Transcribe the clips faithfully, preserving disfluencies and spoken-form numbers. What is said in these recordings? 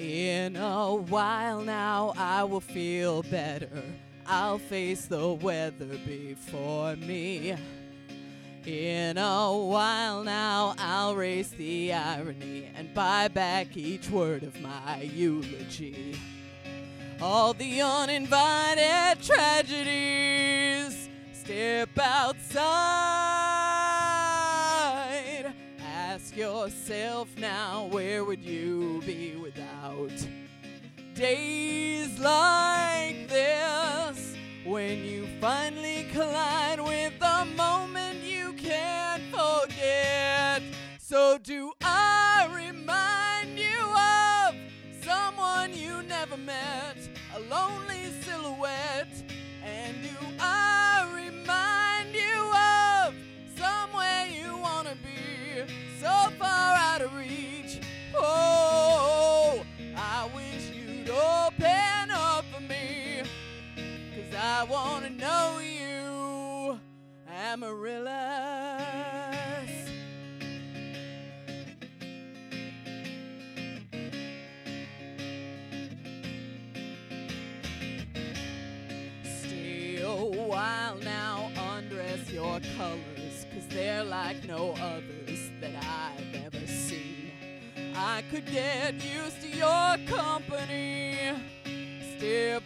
In a while now I will feel better. I'll face the weather before me. In a while now I'll race the irony and buy back each word of my eulogy. All the uninvited tragedies, step outside. Ask yourself now, where would you be without days like this? When you finally collide with the moment you can't forget. So do I remind you of someone you never met, a lonely silhouette? And do I remind you of somewhere you want to be, so far out of reach? Oh, I wish you'd open up for me, 'cause I want to know you, Amaryllis. Stay a while now, undress your colors, 'cause they're like no others that I've ever seen. I could get used to your company. Step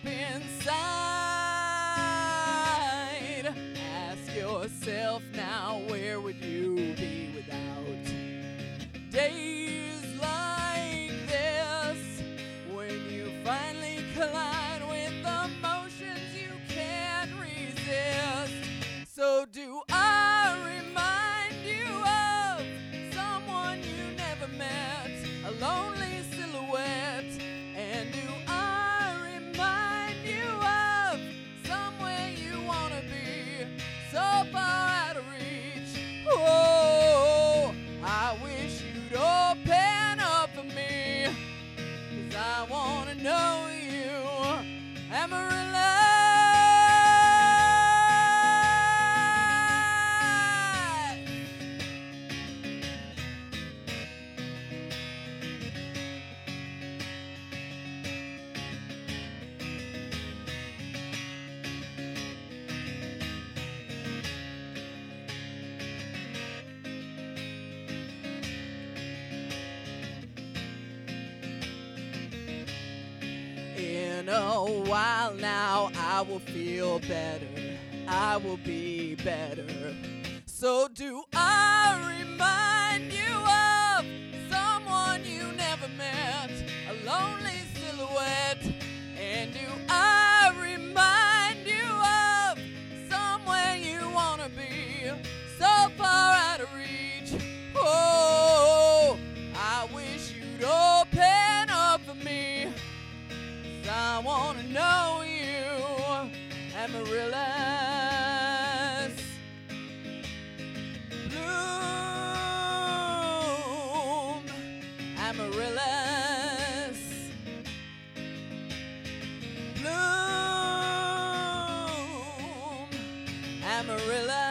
inside. Ask yourself now, where would you be without days like this? When you finally collide with emotions you can't resist. So do I remind you of someone you never met, a lonely silhouette? And do I remind you of somewhere you want to be, so far out of reach? Oh, I wish you'd open up for me, 'cause I want to know you, Amaryllis. In a while now I will feel better, I will be better. So do I remind you of someone you never met, a lonely silhouette? And do I remind you of somewhere you want to be, so far out of reach? Oh, I wish you'd open up for me, 'cause I want to know you, Amaryllis. Bloom, Amaryllis. Bloom, Amaryllis.